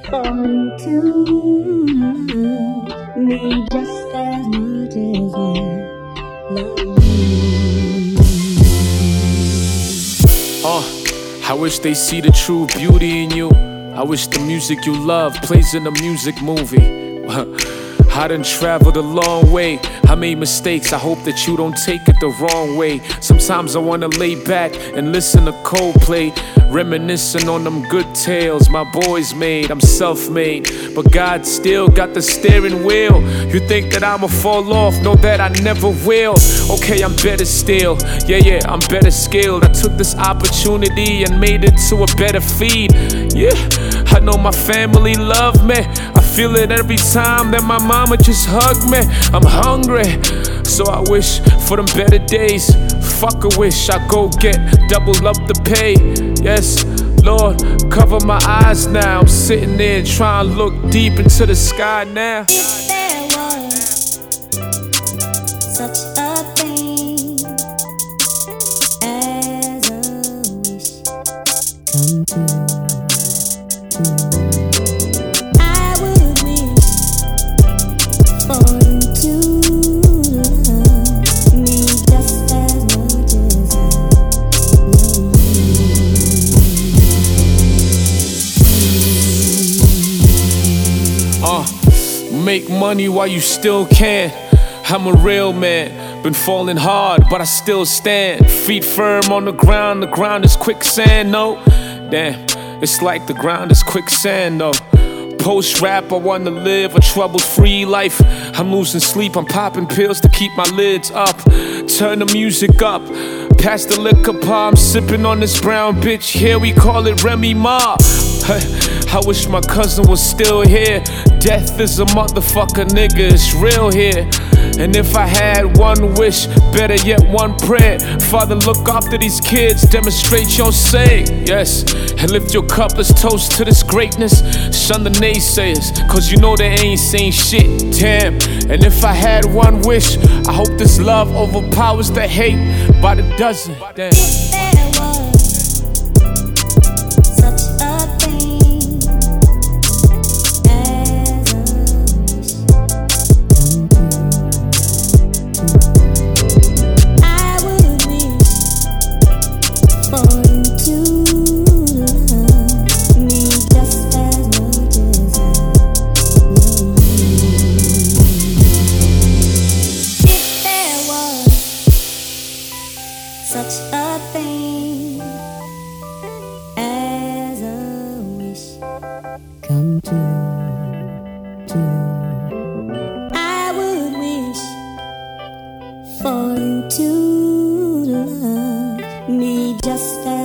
for you to love me just as much as I love you. I wish they see the true beauty in you. I wish the music you love plays in a music movie. I done traveled a long way. I made mistakes, I hope that you don't take it the wrong way. Sometimes I wanna lay back and listen to Coldplay, reminiscing on them good tales my boys made. I'm self-made, but God still got the steering wheel. You think that I'ma fall off, know that I never will. Okay, I'm better still, yeah, I'm better skilled. I took this opportunity and made it to a better feed. Yeah, I know my family love me. I feel it every time that my mama just hugged me. I'm hungry, so I wish for them better days. Fuck a wish, I go get double up the pay. Yes, Lord, cover my eyes now. I'm sitting there trying to look deep into the sky now. If there was such a thing as a wish come true, I would wish for you to love me just as much as I love you. Make money while you still can. I'm a real man, been falling hard, but I still stand. Feet firm on the ground is quicksand, no. Damn, it's like the ground is quicksand, though. Post-rap, I wanna live a trouble-free life. I'm losing sleep, I'm popping pills to keep my lids up. Turn the music up, pass the liquor palm, sipping on this brown bitch. Here we call it Remy Ma. I wish my cousin was still here. Death is a motherfucker, nigga, it's real here. And if I had one wish, better yet one prayer, Father, look after these kids, demonstrate your saying, yes. And lift your cup, let's toast to this greatness. Shun the naysayers, cause you know they ain't saying shit, damn. And if I had one wish, I hope this love overpowers the hate by the dozen, damn. If there was such a thing as a wish I would wish for you to love me just as much as I love you. If there was such a thing as a wish come true, I would wish for you to love me just as